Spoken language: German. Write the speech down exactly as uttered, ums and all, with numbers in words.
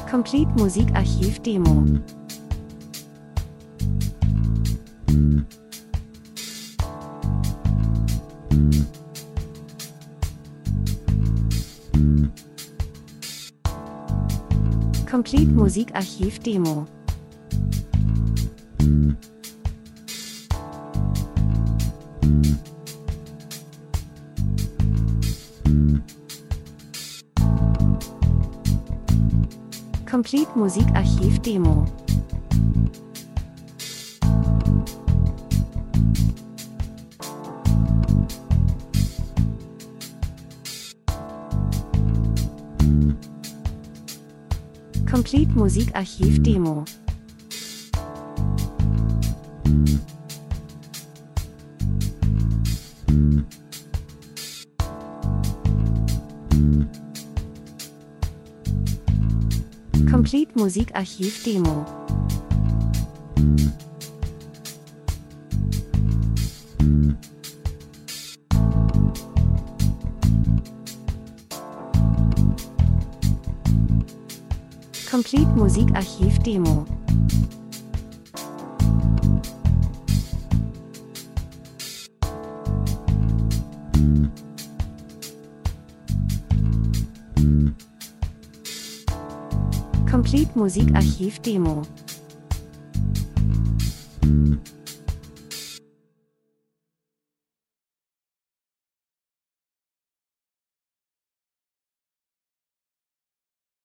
Complete Musikarchiv Demo. Complete Musikarchiv Demo. Complete Musikarchiv Demo. Complete Musikarchiv Demo. Complete Musikarchiv Demo. Complete Musikarchiv Demo. Complete Musikarchiv Demo.